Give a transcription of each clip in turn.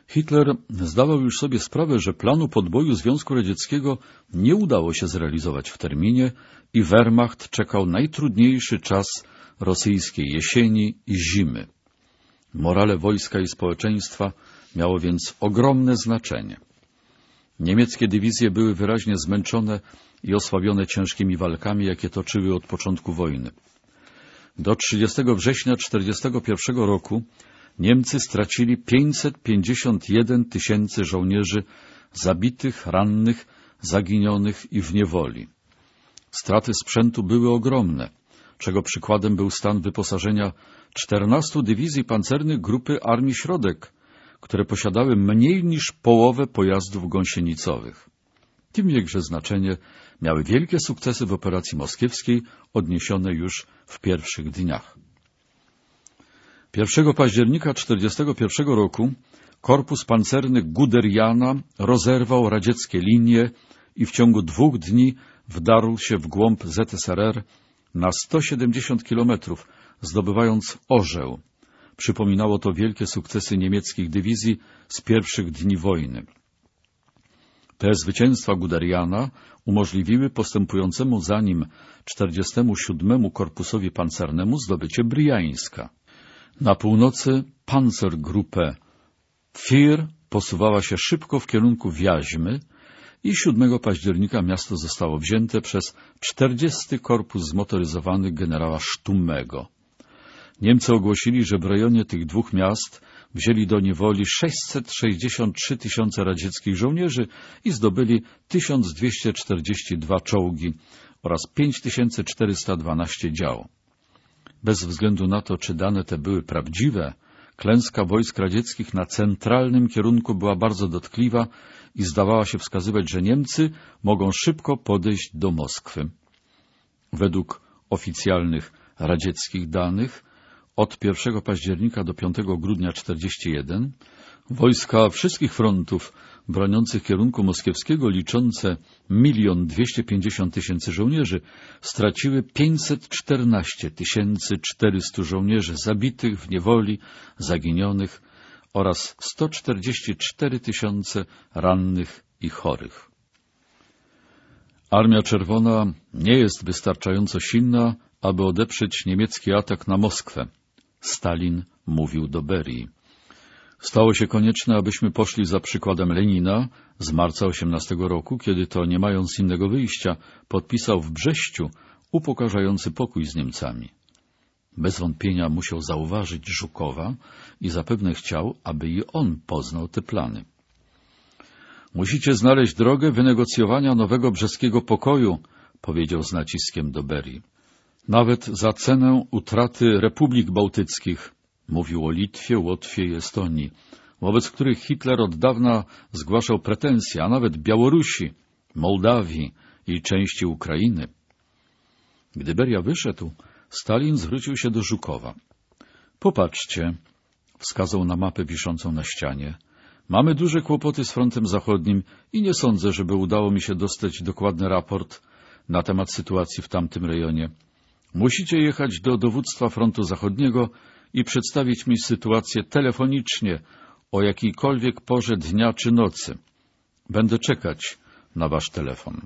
Hitler zdawał już sobie sprawę, że planu podboju Związku Radzieckiego nie udało się zrealizować w terminie i Wehrmacht czekał najtrudniejszy czas rosyjskiej jesieni i zimy. Morale wojska i społeczeństwa miało więc ogromne znaczenie. Niemieckie dywizje były wyraźnie zmęczone i osłabione ciężkimi walkami, jakie toczyły od początku wojny. Do 30 września 1941 roku Niemcy stracili 551 tysięcy żołnierzy zabitych, rannych, zaginionych i w niewoli. Straty sprzętu były ogromne, czego przykładem był stan wyposażenia 14 dywizji pancernych Grupy Armii Środek, które posiadały mniej niż połowę pojazdów gąsienicowych. Tym większe znaczenie miały wielkie sukcesy w operacji moskiewskiej, odniesione już w pierwszych dniach. 1 października 1941 roku korpus pancerny Guderiana rozerwał radzieckie linie i w ciągu 2 dni wdarł się w głąb ZSRR na 170 kilometrów, zdobywając Orzeł. Przypominało to wielkie sukcesy niemieckich dywizji z pierwszych dni wojny. Te zwycięstwa Guderiana umożliwiły postępującemu za nim 47. Korpusowi Pancernemu zdobycie Briańska. Na północy Panzergruppe Vier posuwała się szybko w kierunku Wiaźmy i 7 października miasto zostało wzięte przez 40. Korpus Zmotoryzowany generała Stummego. Niemcy ogłosili, że w rejonie tych 2 miast wzięli do niewoli 663 tysiące radzieckich żołnierzy i zdobyli 1242 czołgi oraz 5412 dział. Bez względu na to, czy dane te były prawdziwe, klęska wojsk radzieckich na centralnym kierunku była bardzo dotkliwa i zdawała się wskazywać, że Niemcy mogą szybko podejść do Moskwy. Według oficjalnych radzieckich danych od 1 października do 5 grudnia 1941 wojska wszystkich frontów broniących kierunku moskiewskiego, liczące 1 250 000 żołnierzy, straciły 514 400 żołnierzy zabitych w niewoli, zaginionych oraz 144 000 rannych i chorych. Armia Czerwona nie jest wystarczająco silna, aby odeprzeć niemiecki atak na Moskwę. Stalin mówił do Berii. Stało się konieczne, abyśmy poszli za przykładem Lenina z marca 18 roku, kiedy to, nie mając innego wyjścia, podpisał w Brześciu upokarzający pokój z Niemcami. Bez wątpienia musiał zauważyć Żukowa i zapewne chciał, aby i on poznał te plany. Musicie znaleźć drogę wynegocjowania nowego brzeskiego pokoju, powiedział z naciskiem do Berii. Nawet za cenę utraty republik bałtyckich, mówił o Litwie, Łotwie i Estonii, wobec których Hitler od dawna zgłaszał pretensje, a nawet Białorusi, Mołdawii i części Ukrainy. Gdy Beria wyszedł, Stalin zwrócił się do Żukowa. Popatrzcie, wskazał na mapę wiszącą na ścianie. Mamy duże kłopoty z frontem zachodnim i nie sądzę, żeby udało mi się dostać dokładny raport na temat sytuacji w tamtym rejonie. Musicie jechać do dowództwa frontu zachodniego i przedstawić mi sytuację telefonicznie o jakiejkolwiek porze dnia czy nocy. Będę czekać na wasz telefon.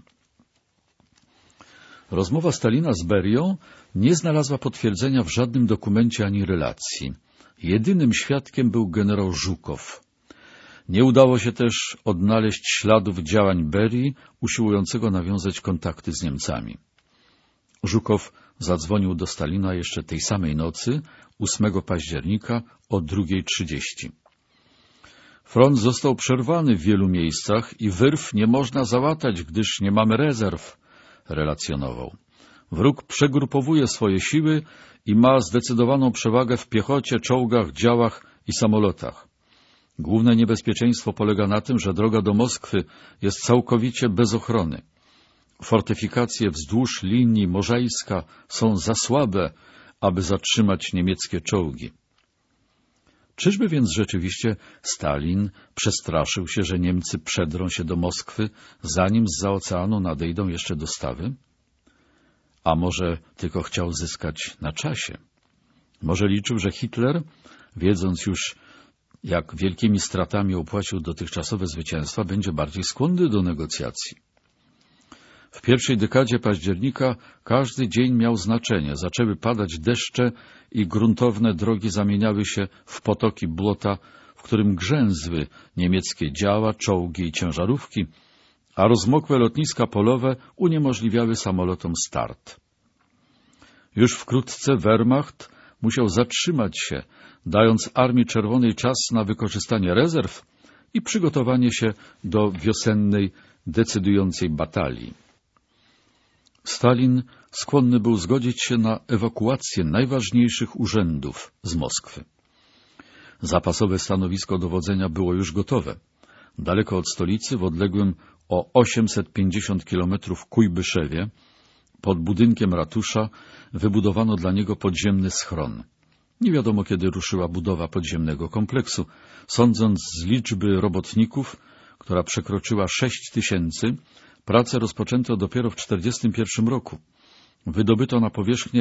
Rozmowa Stalina z Berią nie znalazła potwierdzenia w żadnym dokumencie ani relacji. Jedynym świadkiem był generał Żukow. Nie udało się też odnaleźć śladów działań Berii usiłującego nawiązać kontakty z Niemcami. Żukow zadzwonił do Stalina jeszcze tej samej nocy, 8 października o 2:30. Front został przerwany w wielu miejscach i wyrw nie można załatać, gdyż nie mamy rezerw, relacjonował. Wróg przegrupowuje swoje siły i ma zdecydowaną przewagę w piechocie, czołgach, działach i samolotach. Główne niebezpieczeństwo polega na tym, że droga do Moskwy jest całkowicie bez ochrony. Fortyfikacje wzdłuż linii Możajska są za słabe, aby zatrzymać niemieckie czołgi. Czyżby więc rzeczywiście Stalin przestraszył się, że Niemcy przedrą się do Moskwy, zanim zza oceanu nadejdą jeszcze dostawy? A może tylko chciał zyskać na czasie? Może liczył, że Hitler, wiedząc już, jak wielkimi stratami opłacił dotychczasowe zwycięstwa, będzie bardziej skłonny do negocjacji. W pierwszej dekadzie października każdy dzień miał znaczenie. Zaczęły padać deszcze i gruntowne drogi zamieniały się w potoki błota, w którym grzęzły niemieckie działa, czołgi i ciężarówki, a rozmokłe lotniska polowe uniemożliwiały samolotom start. Już wkrótce Wehrmacht musiał zatrzymać się, dając Armii Czerwonej czas na wykorzystanie rezerw i przygotowanie się do wiosennej, decydującej batalii. Stalin skłonny był zgodzić się na ewakuację najważniejszych urzędów z Moskwy. Zapasowe stanowisko dowodzenia było już gotowe. Daleko od stolicy, w odległym o 850 kilometrów Kujbyszewie, pod budynkiem ratusza wybudowano dla niego podziemny schron. Nie wiadomo, kiedy ruszyła budowa podziemnego kompleksu. Sądząc z liczby robotników, która przekroczyła 6000, pracę rozpoczęto dopiero w 1941 roku. Wydobyto na powierzchnię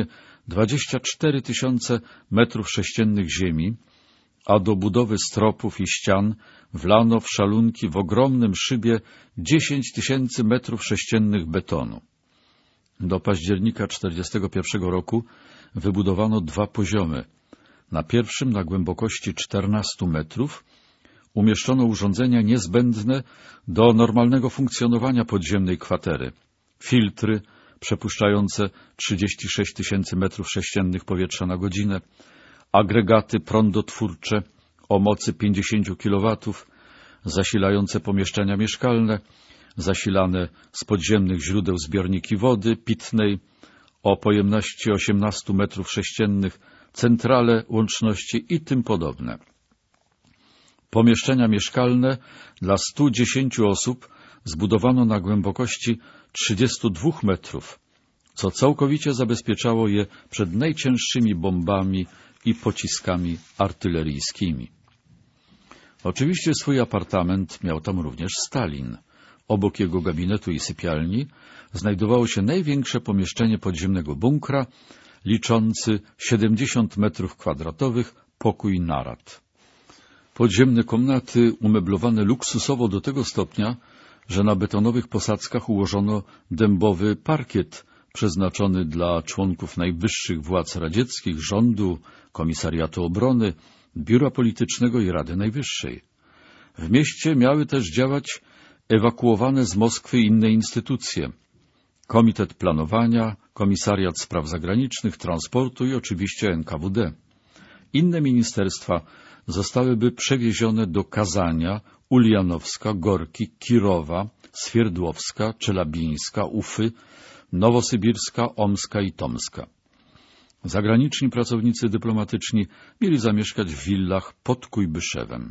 24 000 metrów sześciennych ziemi, a do budowy stropów i ścian wlano w szalunki w ogromnym szybie 10 000 metrów sześciennych betonu. Do października 1941 roku wybudowano 2 poziomy. Na pierwszym, na głębokości 14 metrów, umieszczono urządzenia niezbędne do normalnego funkcjonowania podziemnej kwatery. Filtry przepuszczające 36 000 metrów sześciennych powietrza na godzinę, agregaty prądotwórcze o mocy 50 kW, zasilające pomieszczenia mieszkalne, zasilane z podziemnych źródeł zbiorniki wody pitnej o pojemności 18 metrów sześciennych, centrale łączności i tym podobne. Pomieszczenia mieszkalne dla 110 osób zbudowano na głębokości 32 metrów, co całkowicie zabezpieczało je przed najcięższymi bombami i pociskami artyleryjskimi. Oczywiście swój apartament miał tam również Stalin. Obok jego gabinetu i sypialni znajdowało się największe pomieszczenie podziemnego bunkra, liczący 70 metrów kwadratowych, pokój narad. Podziemne komnaty umeblowane luksusowo do tego stopnia, że na betonowych posadzkach ułożono dębowy parkiet przeznaczony dla członków najwyższych władz radzieckich, rządu, komisariatu obrony, biura politycznego i Rady Najwyższej. W mieście miały też działać ewakuowane z Moskwy inne instytucje: Komitet Planowania, Komisariat Spraw Zagranicznych, Transportu i oczywiście NKWD. Inne ministerstwa zostałyby przewiezione do Kazania, Ulianowska, Gorki, Kirowa, Swierdłowska, Czelabińska, Ufy, Nowosybirska, Omska i Tomska. Zagraniczni pracownicy dyplomatyczni mieli zamieszkać w willach pod Kujbyszewem.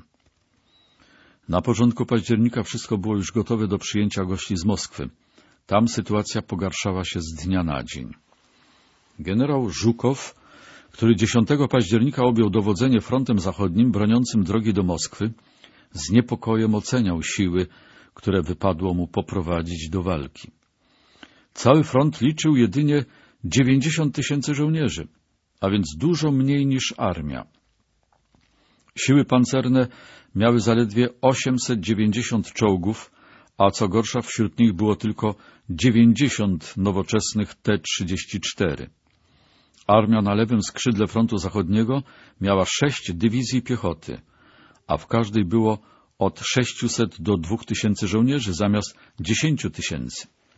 Na początku października wszystko było już gotowe do przyjęcia gości z Moskwy. Tam sytuacja pogarszała się z dnia na dzień. Generał Żukow, który 10 października objął dowodzenie frontem zachodnim broniącym drogi do Moskwy, z niepokojem oceniał siły, które wypadło mu poprowadzić do walki. Cały front liczył jedynie 90 000 żołnierzy, a więc dużo mniej niż armia. Siły pancerne miały zaledwie 890 czołgów, a co gorsza wśród nich było tylko 90 nowoczesnych T-34. Armia na lewym skrzydle frontu zachodniego miała 6 dywizji piechoty, a w każdej było od 600 do 2000 żołnierzy zamiast 10 000.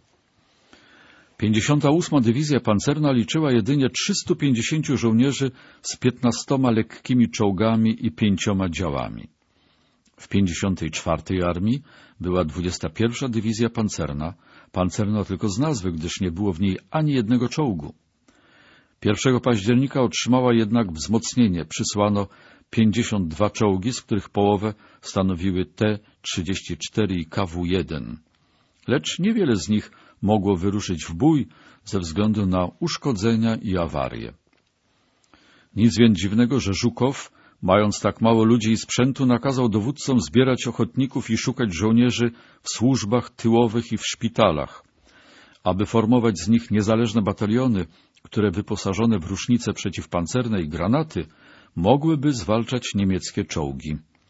58. Dywizja pancerna liczyła jedynie 350 żołnierzy z 15 lekkimi czołgami i 5 działami. W 54. Armii była 21. Dywizja pancerna, pancerna tylko z nazwy, gdyż nie było w niej ani jednego czołgu. 1 października otrzymała jednak wzmocnienie. Przysłano 52 czołgi, z których połowę stanowiły T-34 i KW-1. Lecz niewiele z nich mogło wyruszyć w bój ze względu na uszkodzenia i awarie. Nic więc dziwnego, że Żukow, mając tak mało ludzi i sprzętu, nakazał dowódcom zbierać ochotników i szukać żołnierzy w służbach tyłowych i w szpitalach, aby formować z nich niezależne bataliony, które wyposażone w rusznice przeciwpancerne i granaty mogłyby zwalczać niemieckie czołgi.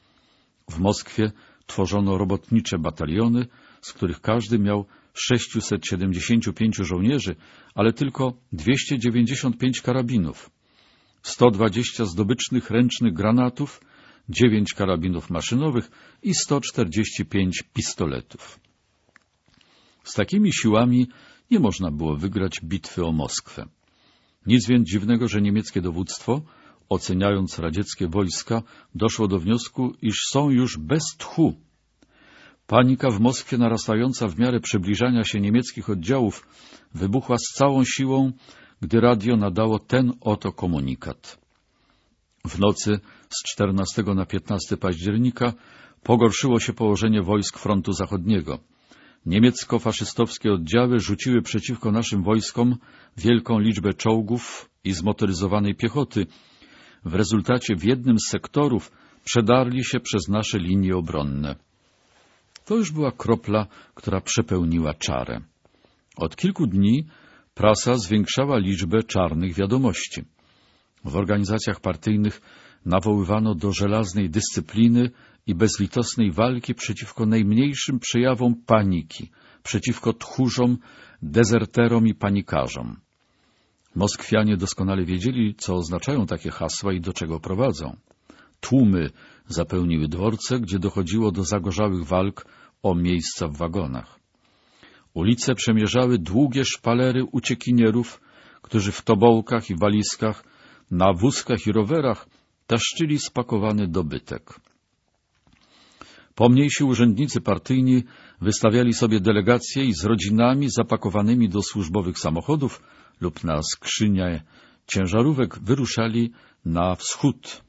W Moskwie tworzono robotnicze bataliony, z których każdy miał 675 żołnierzy, ale tylko 295 karabinów, 120 zdobycznych ręcznych granatów, 9 karabinów maszynowych i 145 pistoletów. Z takimi siłami nie można było wygrać bitwy o Moskwę. Nic więc dziwnego, że niemieckie dowództwo, oceniając radzieckie wojska, doszło do wniosku, iż są już bez tchu. Panika w Moskwie, narastająca w miarę przybliżania się niemieckich oddziałów, wybuchła z całą siłą, gdy radio nadało ten oto komunikat. W nocy z 14 na 15 października pogorszyło się położenie wojsk frontu zachodniego. Niemiecko-faszystowskie oddziały rzuciły przeciwko naszym wojskom wielką liczbę czołgów i zmotoryzowanej piechoty. W rezultacie w jednym z sektorów przedarli się przez nasze linie obronne. To już była kropla, która przepełniła czarę. Od kilku dni prasa zwiększała liczbę czarnych wiadomości. W organizacjach partyjnych nawoływano do żelaznej dyscypliny i bezlitosnej walki przeciwko najmniejszym przejawom paniki, przeciwko tchórzom, dezerterom i panikarzom. Moskwianie doskonale wiedzieli, co oznaczają takie hasła i do czego prowadzą. Tłumy zapełniły dworce, gdzie dochodziło do zagorzałych walk o miejsca w wagonach. Ulice przemierzały długie szpalery uciekinierów, którzy w tobołkach i walizkach, na wózkach i rowerach taszczyli spakowany dobytek. Pomniejsi urzędnicy partyjni wystawiali sobie delegacje i z rodzinami zapakowanymi do służbowych samochodów lub na skrzynie ciężarówek wyruszali na wschód.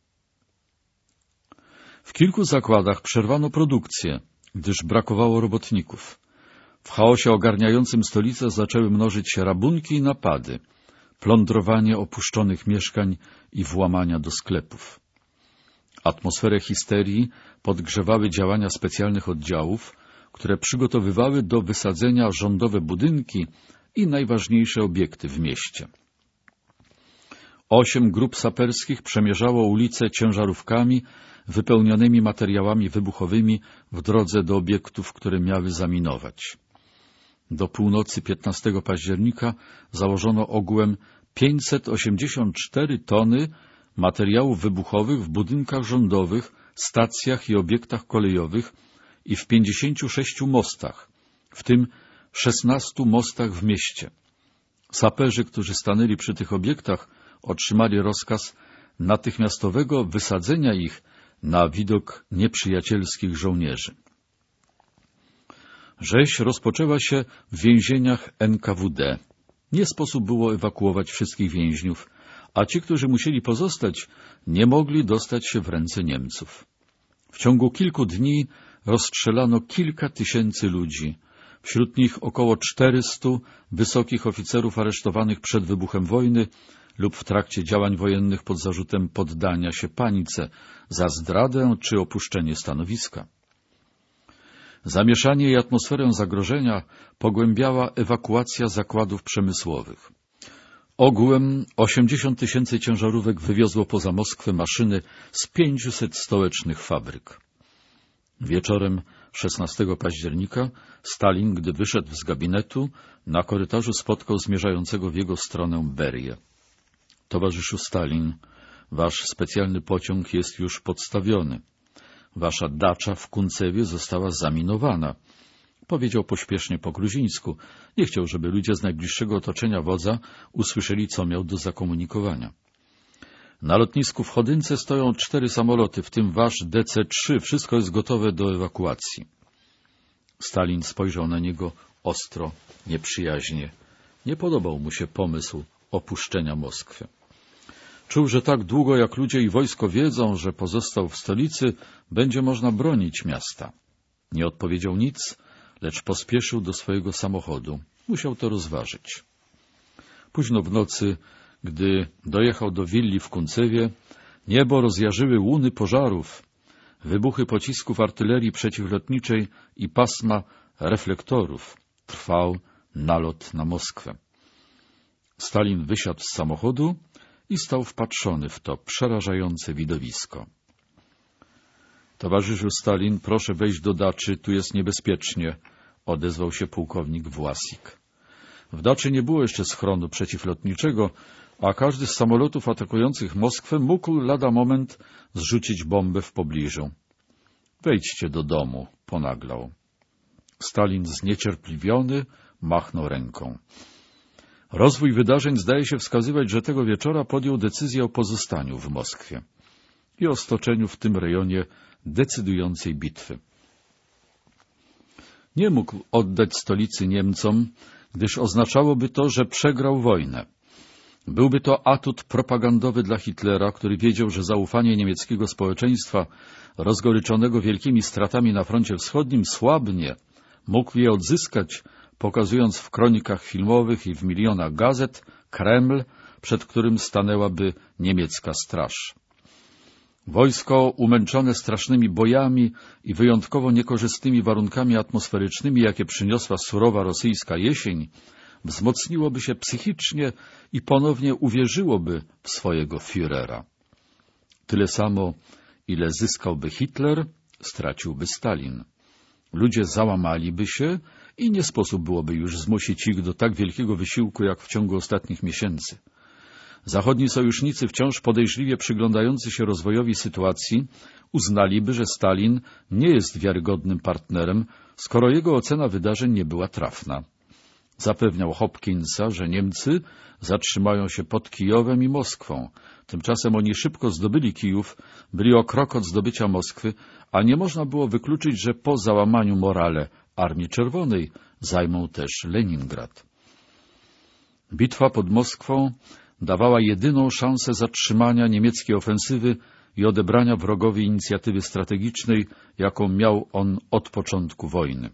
W kilku zakładach przerwano produkcję, gdyż brakowało robotników. W chaosie ogarniającym stolicę zaczęły mnożyć się rabunki i napady, plądrowanie opuszczonych mieszkań i włamania do sklepów. Atmosferę histerii podgrzewały działania specjalnych oddziałów, które przygotowywały do wysadzenia rządowe budynki i najważniejsze obiekty w mieście. 8 grup saperskich przemierzało ulice ciężarówkami wypełnionymi materiałami wybuchowymi w drodze do obiektów, które miały zaminować. Do północy 15 października założono ogółem 584 tony materiałów wybuchowych w budynkach rządowych, stacjach i obiektach kolejowych i w 56 mostach, w tym 16 mostach w mieście. Saperzy, którzy stanęli przy tych obiektach, otrzymali rozkaz natychmiastowego wysadzenia ich na widok nieprzyjacielskich żołnierzy. Rzeź rozpoczęła się w więzieniach NKWD. Nie sposób było ewakuować wszystkich więźniów, a ci, którzy musieli pozostać, nie mogli dostać się w ręce Niemców. W ciągu kilku dni rozstrzelano kilka tysięcy ludzi, wśród nich około 400 wysokich oficerów aresztowanych przed wybuchem wojny lub w trakcie działań wojennych pod zarzutem poddania się panice, za zdradę czy opuszczenie stanowiska. Zamieszanie i atmosferę zagrożenia pogłębiała ewakuacja zakładów przemysłowych. Ogółem 80 000 ciężarówek wywiozło poza Moskwę maszyny z 500 stołecznych fabryk. Wieczorem 16 października Stalin, gdy wyszedł z gabinetu, na korytarzu spotkał zmierzającego w jego stronę Berię. Towarzyszu Stalin, wasz specjalny pociąg jest już podstawiony. Wasza dacza w Kuncewie została zaminowana, powiedział pośpiesznie po gruzińsku. Nie chciał, żeby ludzie z najbliższego otoczenia wodza usłyszeli, co miał do zakomunikowania. Na lotnisku w Chodynce stoją 4 samoloty, w tym wasz DC-3. Wszystko jest gotowe do ewakuacji. Stalin spojrzał na niego ostro, nieprzyjaźnie. Nie podobał mu się pomysł opuszczenia Moskwy. Czuł, że tak długo jak ludzie i wojsko wiedzą, że pozostał w stolicy, będzie można bronić miasta. Nie odpowiedział nic, lecz pospieszył do swojego samochodu. Musiał to rozważyć. Późno w nocy, gdy dojechał do willi w Kuncewie, niebo rozjarzyły łuny pożarów, wybuchy pocisków artylerii przeciwlotniczej i pasma reflektorów. Trwał nalot na Moskwę. Stalin wysiadł z samochodu i stał wpatrzony w to przerażające widowisko. Towarzyszu Stalin, proszę wejść do daczy, tu jest niebezpiecznie, odezwał się pułkownik Własik. W daczy nie było jeszcze schronu przeciwlotniczego, a każdy z samolotów atakujących Moskwę mógł lada moment zrzucić bombę w pobliżu. Wejdźcie do domu, ponaglał. Stalin zniecierpliwiony machnął ręką. Rozwój wydarzeń zdaje się wskazywać, że tego wieczora podjął decyzję o pozostaniu w Moskwie i o stoczeniu w tym rejonie decydującej bitwy. Nie mógł oddać stolicy Niemcom, gdyż oznaczałoby to, że przegrał wojnę. Byłby to atut propagandowy dla Hitlera, który wiedział, że zaufanie niemieckiego społeczeństwa, rozgoryczonego wielkimi stratami na froncie wschodnim, słabnie. Mógł je odzyskać, pokazując w kronikach filmowych i w milionach gazet Kreml, przed którym stanęłaby niemiecka straż. Wojsko, umęczone strasznymi bojami i wyjątkowo niekorzystnymi warunkami atmosferycznymi, jakie przyniosła surowa rosyjska jesień, wzmocniłoby się psychicznie i ponownie uwierzyłoby w swojego Führera. Tyle samo, ile zyskałby Hitler, straciłby Stalin. Ludzie załamaliby się i nie sposób byłoby już zmusić ich do tak wielkiego wysiłku, jak w ciągu ostatnich miesięcy. Zachodni sojusznicy, wciąż podejrzliwie przyglądający się rozwojowi sytuacji, uznaliby, że Stalin nie jest wiarygodnym partnerem, skoro jego ocena wydarzeń nie była trafna. Zapewniał Hopkinsa, że Niemcy zatrzymają się pod Kijowem i Moskwą. Tymczasem oni szybko zdobyli Kijów, byli o krok od zdobycia Moskwy, a nie można było wykluczyć, że po załamaniu morale Armii Czerwonej zajmą też Leningrad. Bitwa pod Moskwą dawała jedyną szansę zatrzymania niemieckiej ofensywy i odebrania wrogowi inicjatywy strategicznej, jaką miał on od początku wojny.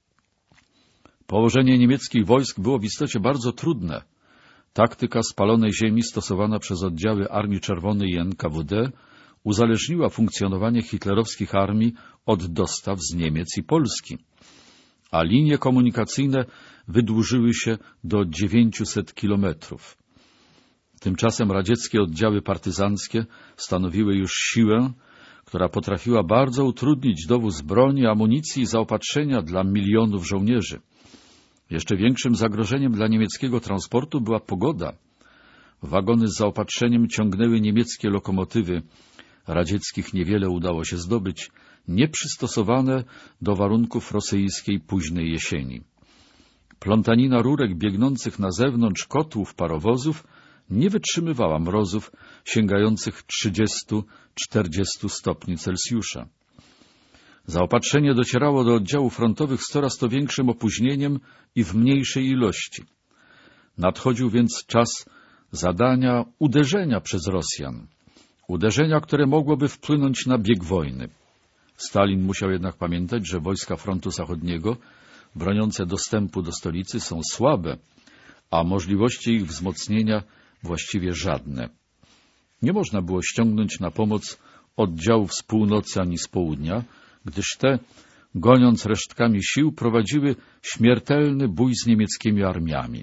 Położenie niemieckich wojsk było w istocie bardzo trudne. Taktyka spalonej ziemi stosowana przez oddziały Armii Czerwonej i NKWD uzależniła funkcjonowanie hitlerowskich armii od dostaw z Niemiec i Polski, a linie komunikacyjne wydłużyły się do 900 kilometrów. Tymczasem radzieckie oddziały partyzanckie stanowiły już siłę, która potrafiła bardzo utrudnić dowóz broni, amunicji i zaopatrzenia dla milionów żołnierzy. Jeszcze większym zagrożeniem dla niemieckiego transportu była pogoda. Wagony z zaopatrzeniem ciągnęły niemieckie lokomotywy. Radzieckich niewiele udało się zdobyć, nieprzystosowane do warunków rosyjskiej późnej jesieni. Plątanina rurek biegnących na zewnątrz kotłów parowozów nie wytrzymywała mrozów sięgających 30-40 stopni Celsjusza. Zaopatrzenie docierało do oddziałów frontowych z coraz to większym opóźnieniem i w mniejszej ilości. Nadchodził więc czas zadania uderzenia przez Rosjan. Uderzenia, które mogłoby wpłynąć na bieg wojny. Stalin musiał jednak pamiętać, że wojska frontu zachodniego, broniące dostępu do stolicy, są słabe, a możliwości ich wzmocnienia właściwie żadne. Nie można było ściągnąć na pomoc oddziałów z północy ani z południa, gdyż te, goniąc resztkami sił, prowadziły śmiertelny bój z niemieckimi armiami.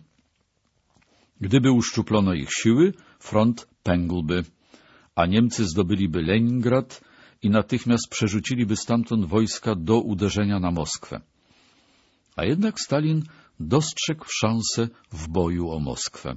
Gdyby uszczuplono ich siły, front pękłby, a Niemcy zdobyliby Leningrad i natychmiast przerzuciliby stamtąd wojska do uderzenia na Moskwę. A jednak Stalin dostrzegł szansę w boju o Moskwę.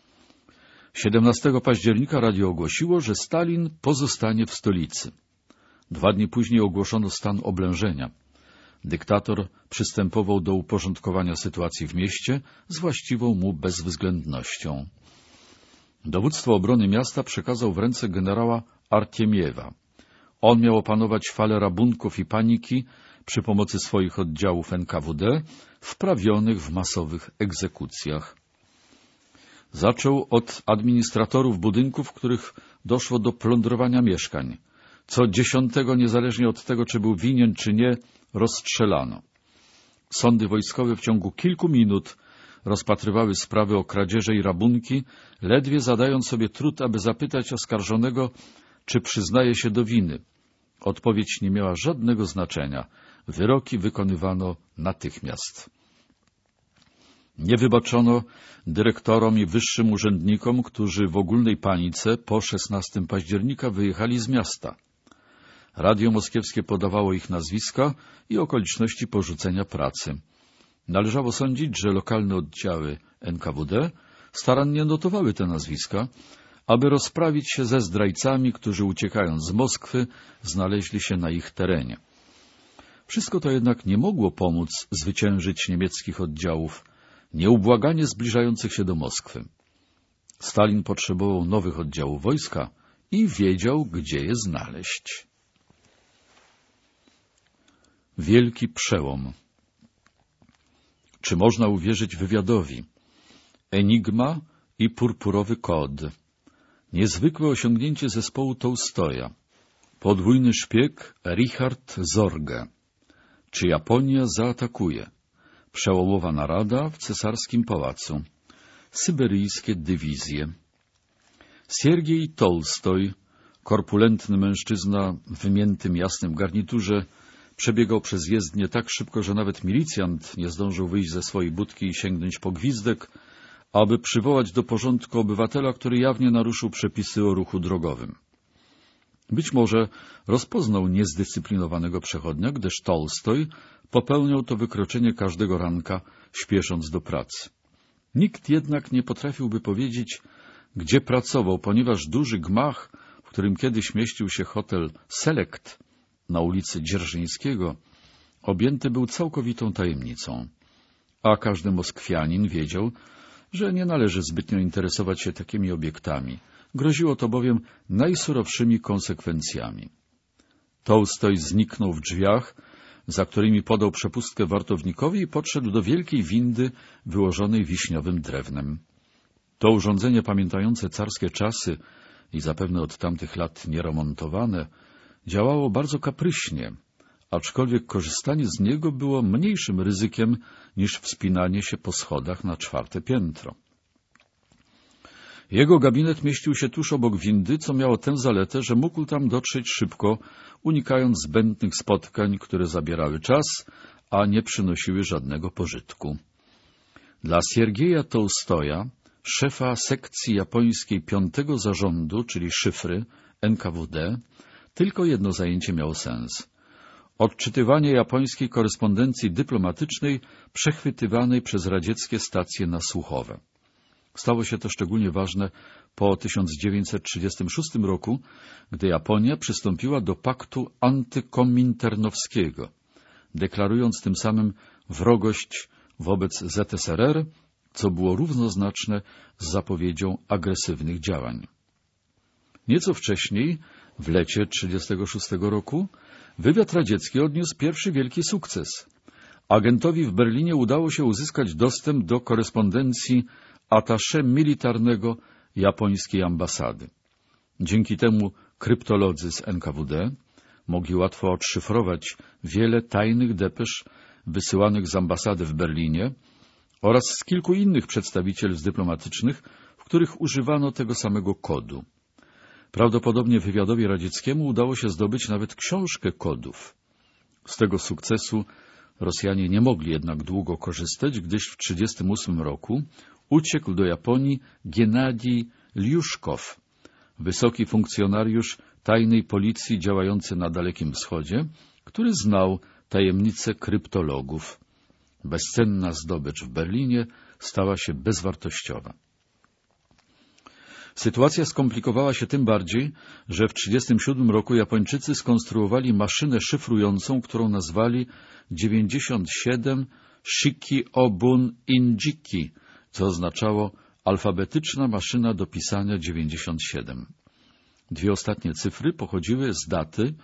17 października radio ogłosiło, że Stalin pozostanie w stolicy. 2 dni później ogłoszono stan oblężenia. Dyktator przystępował do uporządkowania sytuacji w mieście z właściwą mu bezwzględnością. Dowództwo obrony miasta przekazał w ręce generała Artiemiewa. On miał opanować falę rabunków i paniki przy pomocy swoich oddziałów NKWD wprawionych w masowych egzekucjach. Zaczął od administratorów budynków, w których doszło do plądrowania mieszkań. Co 10, niezależnie od tego, czy był winien, czy nie, rozstrzelano. Sądy wojskowe w ciągu kilku minut rozpatrywały sprawy o kradzieże i rabunki, ledwie zadając sobie trud, aby zapytać oskarżonego, czy przyznaje się do winy. Odpowiedź nie miała żadnego znaczenia. Wyroki wykonywano natychmiast. Nie wybaczono dyrektorom i wyższym urzędnikom, którzy w ogólnej panice po 16 października wyjechali z miasta. Radio moskiewskie podawało ich nazwiska i okoliczności porzucenia pracy. Należało sądzić, że lokalne oddziały NKWD starannie notowały te nazwiska, aby rozprawić się ze zdrajcami, którzy uciekając z Moskwy znaleźli się na ich terenie. Wszystko to jednak nie mogło pomóc zwyciężyć niemieckich oddziałów, nieubłaganie zbliżających się do Moskwy. Stalin potrzebował nowych oddziałów wojska i wiedział, gdzie je znaleźć. Wielki przełom. Czy można uwierzyć wywiadowi? Enigma i purpurowy kod. Niezwykłe osiągnięcie zespołu Tołstoja. Podwójny szpieg Richard Zorge. Czy Japonia zaatakuje? Przełomowa narada w cesarskim pałacu. Syberyjskie dywizje. Siergiej Tolstoj, korpulentny mężczyzna w wymiętym jasnym garniturze, przebiegał przez jezdnię tak szybko, że nawet milicjant nie zdążył wyjść ze swojej budki i sięgnąć po gwizdek, aby przywołać do porządku obywatela, który jawnie naruszył przepisy o ruchu drogowym. Być może rozpoznał niezdyscyplinowanego przechodnia, gdyż Tolstoj popełniał to wykroczenie każdego ranka, śpiesząc do pracy. Nikt jednak nie potrafiłby powiedzieć, gdzie pracował, ponieważ duży gmach, w którym kiedyś mieścił się hotel Select na ulicy Dzierżyńskiego, objęty był całkowitą tajemnicą. A każdy moskwianin wiedział, że nie należy zbytnio interesować się takimi obiektami. Groziło to bowiem najsurowszymi konsekwencjami. Tolstoj zniknął w drzwiach, za którymi podał przepustkę wartownikowi i podszedł do wielkiej windy wyłożonej wiśniowym drewnem. To urządzenie pamiętające carskie czasy i zapewne od tamtych lat nieremontowane, działało bardzo kapryśnie, aczkolwiek korzystanie z niego było mniejszym ryzykiem niż wspinanie się po schodach na 4. piętro. Jego gabinet mieścił się tuż obok windy, co miało tę zaletę, że mógł tam dotrzeć szybko, unikając zbędnych spotkań, które zabierały czas, a nie przynosiły żadnego pożytku. Dla Siergieja Tołstoja, szefa sekcji japońskiej 5. zarządu, czyli szyfry NKWD, tylko jedno zajęcie miało sens. Odczytywanie japońskiej korespondencji dyplomatycznej przechwytywanej przez radzieckie stacje nasłuchowe. Stało się to szczególnie ważne po 1936 roku, gdy Japonia przystąpiła do paktu antykominternowskiego, deklarując tym samym wrogość wobec ZSRR, co było równoznaczne z zapowiedzią agresywnych działań. Nieco wcześniej, w lecie 1936 roku, wywiad radziecki odniósł pierwszy wielki sukces. Agentowi w Berlinie udało się uzyskać dostęp do korespondencji attaché militarnego japońskiej ambasady. Dzięki temu kryptolodzy z NKWD mogli łatwo odszyfrować wiele tajnych depesz wysyłanych z ambasady w Berlinie oraz z kilku innych przedstawicielstw dyplomatycznych, w których używano tego samego kodu. Prawdopodobnie wywiadowi radzieckiemu udało się zdobyć nawet książkę kodów. Z tego sukcesu Rosjanie nie mogli jednak długo korzystać, gdyż w 1938 roku uciekł do Japonii Gennadij Liuszkow, wysoki funkcjonariusz tajnej policji działający na Dalekim Wschodzie, który znał tajemnice kryptologów. Bezcenna zdobycz w Berlinie stała się bezwartościowa. Sytuacja skomplikowała się tym bardziej, że w 1937 roku Japończycy skonstruowali maszynę szyfrującą, którą nazwali 97 Shiki Obun Injiki, co oznaczało alfabetyczna maszyna do pisania 97. Dwie ostatnie cyfry pochodziły z daty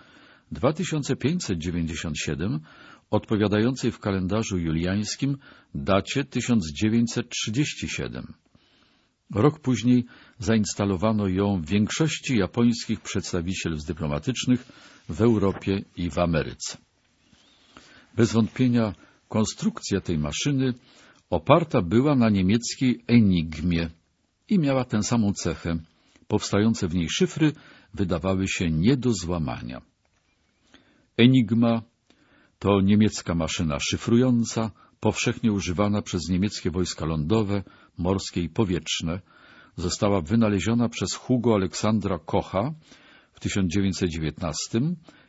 2597, odpowiadającej w kalendarzu juliańskim dacie 1937. Rok później zainstalowano ją w większości japońskich przedstawicielstw dyplomatycznych w Europie i w Ameryce. Bez wątpienia konstrukcja tej maszyny oparta była na niemieckiej Enigmie i miała tę samą cechę. Powstające w niej szyfry wydawały się nie do złamania. Enigma to niemiecka maszyna szyfrująca, powszechnie używana przez niemieckie wojska lądowe, morskie i powietrzne. Została wynaleziona przez Hugo Aleksandra Kocha w 1919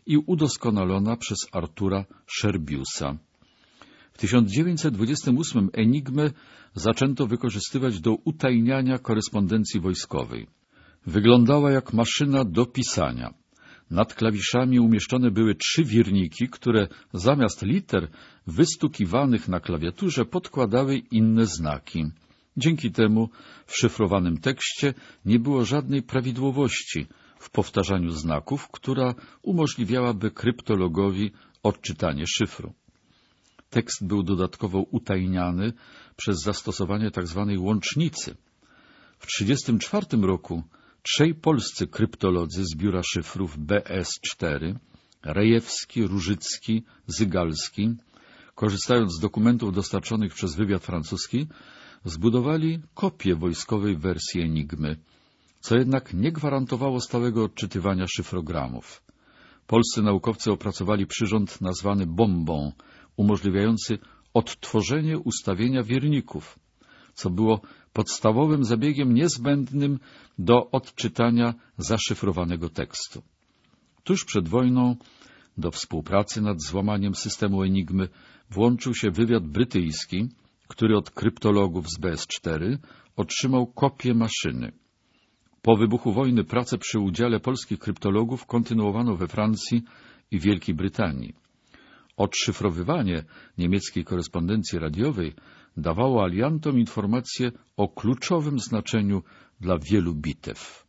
i udoskonalona przez Artura Scherbiusa. W 1928 Enigmę zaczęto wykorzystywać do utajniania korespondencji wojskowej. Wyglądała jak maszyna do pisania. Nad klawiszami umieszczone były 3 wirniki, które zamiast liter wystukiwanych na klawiaturze podkładały inne znaki. Dzięki temu w szyfrowanym tekście nie było żadnej prawidłowości w powtarzaniu znaków, która umożliwiałaby kryptologowi odczytanie szyfru. Tekst był dodatkowo utajniany przez zastosowanie tzw. łącznicy. W 1934 roku 3 polscy kryptolodzy z biura szyfrów BS4, Rejewski, Różycki, Zygalski, korzystając z dokumentów dostarczonych przez wywiad francuski, zbudowali kopię wojskowej wersji Enigmy, co jednak nie gwarantowało stałego odczytywania szyfrogramów. Polscy naukowcy opracowali przyrząd nazwany bombą, umożliwiający odtworzenie ustawienia wirników, co było podstawowym zabiegiem niezbędnym do odczytania zaszyfrowanego tekstu. Tuż przed wojną do współpracy nad złamaniem systemu Enigmy włączył się wywiad brytyjski, który od kryptologów z BS4 otrzymał kopię maszyny. Po wybuchu wojny prace przy udziale polskich kryptologów kontynuowano we Francji i Wielkiej Brytanii. Odszyfrowywanie niemieckiej korespondencji radiowej dawało aliantom informacje o kluczowym znaczeniu dla wielu bitew.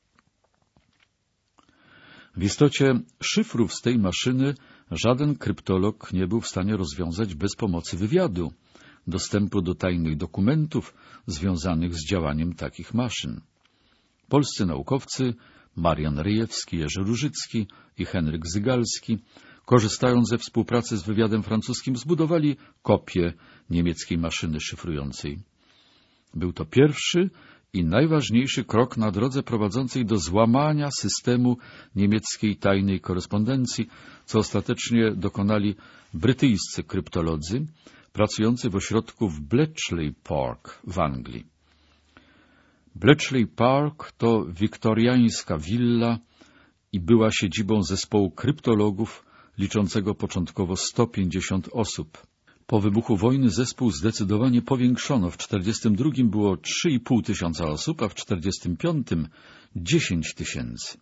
W istocie szyfrów z tej maszyny żaden kryptolog nie był w stanie rozwiązać bez pomocy wywiadu, dostępu do tajnych dokumentów związanych z działaniem takich maszyn. Polscy naukowcy Marian Ryjewski, Jerzy Różycki i Henryk Zygalski, korzystając ze współpracy z wywiadem francuskim, zbudowali kopię niemieckiej maszyny szyfrującej. Był to pierwszy i najważniejszy krok na drodze prowadzącej do złamania systemu niemieckiej tajnej korespondencji, co ostatecznie dokonali brytyjscy kryptolodzy pracujący w ośrodku w Bletchley Park w Anglii. Bletchley Park to wiktoriańska willa i była siedzibą zespołu kryptologów liczącego początkowo 150 osób. Po wybuchu wojny zespół zdecydowanie powiększono. W 1942 było 3,5 tysiąca osób, a w 1945 10 tysięcy.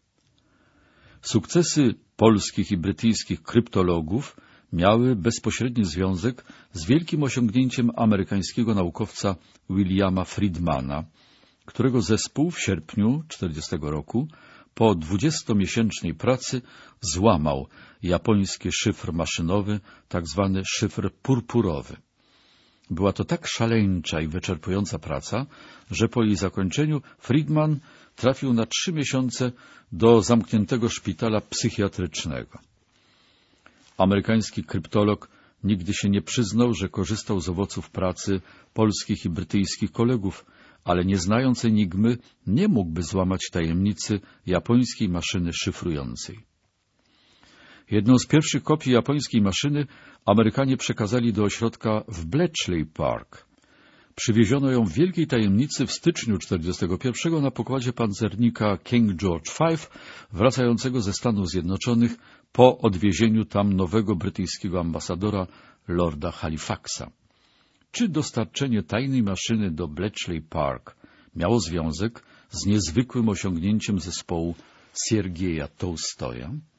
Sukcesy polskich i brytyjskich kryptologów miały bezpośredni związek z wielkim osiągnięciem amerykańskiego naukowca Williama Friedmana, którego zespół w sierpniu 1940 roku po 20-miesięcznej pracy złamał japoński szyfr maszynowy, tzw. szyfr purpurowy. Była to tak szaleńcza i wyczerpująca praca, że po jej zakończeniu Friedman trafił na 3 miesiące do zamkniętego szpitala psychiatrycznego. Amerykański kryptolog nigdy się nie przyznał, że korzystał z owoców pracy polskich i brytyjskich kolegów, ale nie znając Enigmy nie mógłby złamać tajemnicy japońskiej maszyny szyfrującej. Jedną z pierwszych kopii japońskiej maszyny Amerykanie przekazali do ośrodka w Bletchley Park. Przywieziono ją w wielkiej tajemnicy w styczniu 1941 na pokładzie pancernika King George V wracającego ze Stanów Zjednoczonych po odwiezieniu tam nowego brytyjskiego ambasadora Lorda Halifaxa. Czy dostarczenie tajnej maszyny do Bletchley Park miało związek z niezwykłym osiągnięciem zespołu Siergieja Tołstoja?